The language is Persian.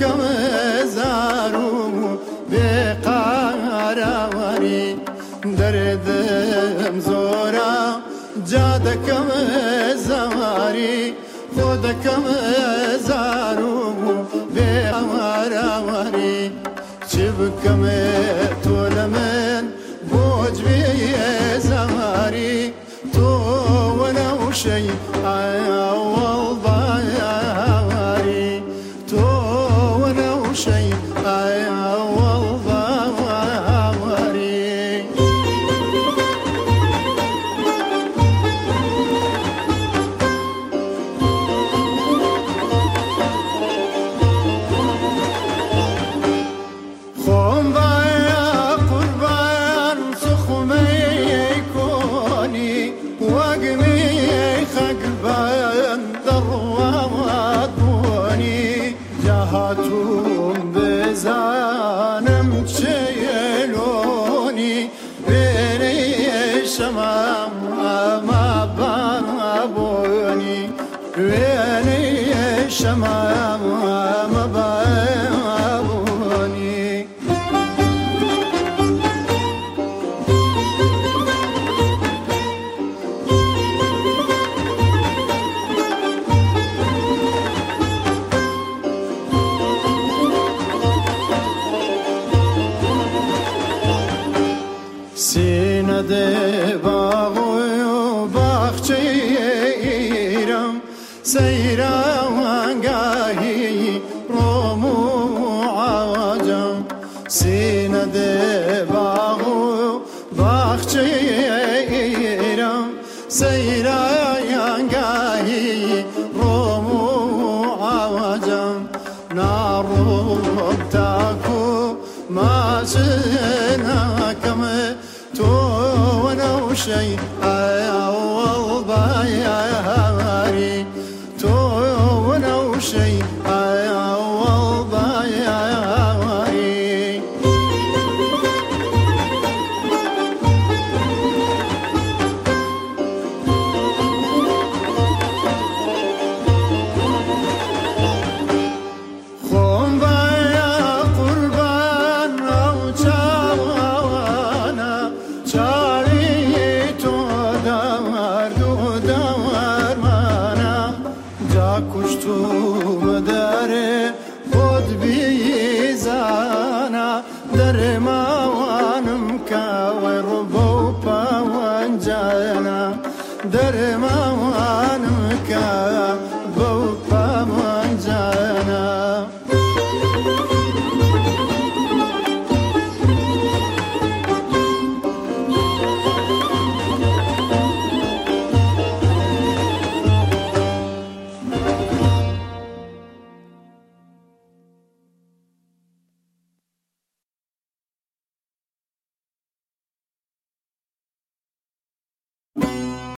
دکم زارو بقراوانی دردم زورا جادکم زواری خودکم زارو بقراوانی چی بکم تو لمن بوج بی زواری تو ولو شی اول باواری تو ولو شی اول باواری خون بایا قربان سخمی کنی وقمی خقبان دروادونی جهاتون بزانم چیلونی بینی شمام ما بابونی بینی شمام ما بابونی سینه ده باغوی و باخچه ایرم سیران گاهی رومو عواجم سینه ده باغوی و باخچه ایرم سیران گاهی رومو عواجم نارو تاکو ما سناكم تو ولو شيء أول باياري تو ولو شيء أول باياري خون بايا قربان أو شاوانا کشتم در خود بیزانا در ما